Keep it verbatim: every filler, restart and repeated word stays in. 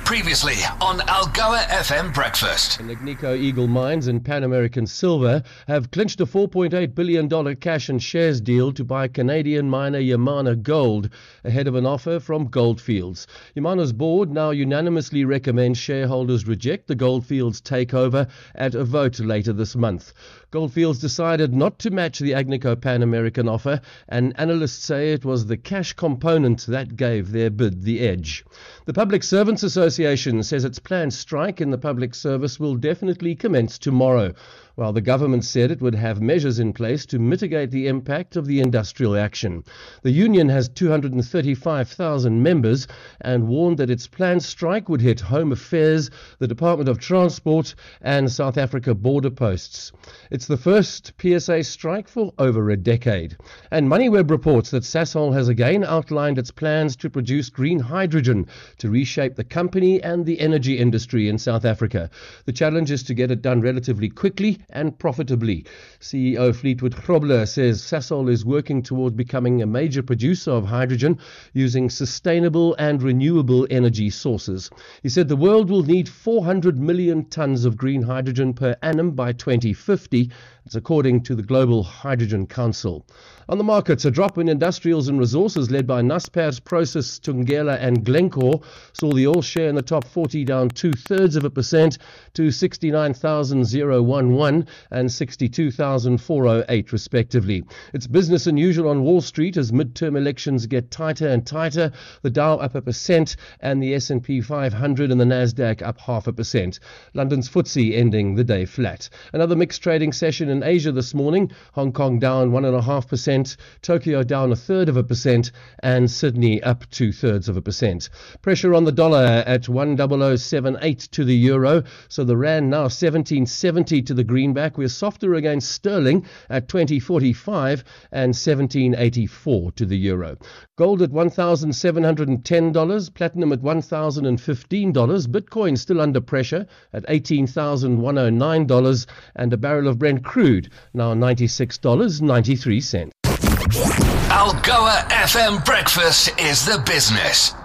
Previously on Algoa F M Breakfast. Agnico Eagle Mines and Pan American Silver have clinched a four point eight billion dollars cash and shares deal to buy Canadian miner Yamana Gold ahead of an offer from Gold Fields. Yamana's board now unanimously recommends shareholders reject the Gold Fields takeover at a vote later this month. Gold Fields decided not to match the Agnico Pan American offer, and analysts say it was the cash component that gave their bid the edge. The Public Servants Association says its planned strike in the public service will definitely commence tomorrow, while the government said it would have measures in place to mitigate the impact of the industrial action. The union has two hundred thirty-five thousand members and warned that its planned strike would hit Home Affairs, the Department of Transport and South Africa border posts. It's the first P S A strike for over a decade. And MoneyWeb reports that Sasol has again outlined its plans to produce green hydrogen to reshape the company and the energy industry in South Africa. The challenge is to get it done relatively quickly and profitably. C E O Fleetwood Grobler says Sasol is working toward becoming a major producer of hydrogen using sustainable and renewable energy sources. He said the world will need four hundred million tons of green hydrogen per annum by twenty fifty. It's according to the Global Hydrogen Council. On the markets, a drop in industrials and resources led by Naspers, Prosus, Thungela and Glencore saw the all share in the top forty down two-thirds of a percent to sixty-nine thousand eleven and sixty-two thousand four hundred eight respectively. It's business as usual on Wall Street as midterm elections get tighter and tighter. The Dow up a percent and the S and P five hundred and the Nasdaq up half a percent. London's F T S E ending the day flat. Another mixed trading session in Asia this morning. Hong Kong down one and a half percent, Tokyo down a third of a percent, and Sydney up two thirds of a percent. Pressure on the dollar at one thousand seventy-eight to the euro, so the rand now seventeen seventy to the greenback. We're softer against sterling at twenty forty-five and seventeen eighty-four to the euro. Gold at one thousand seven hundred ten dollars, platinum at one thousand fifteen dollars, Bitcoin still under pressure at eighteen thousand one hundred nine dollars, and a barrel of Brent crude now ninety-six dollars and ninety-three cents. Algoa F M Breakfast is the business.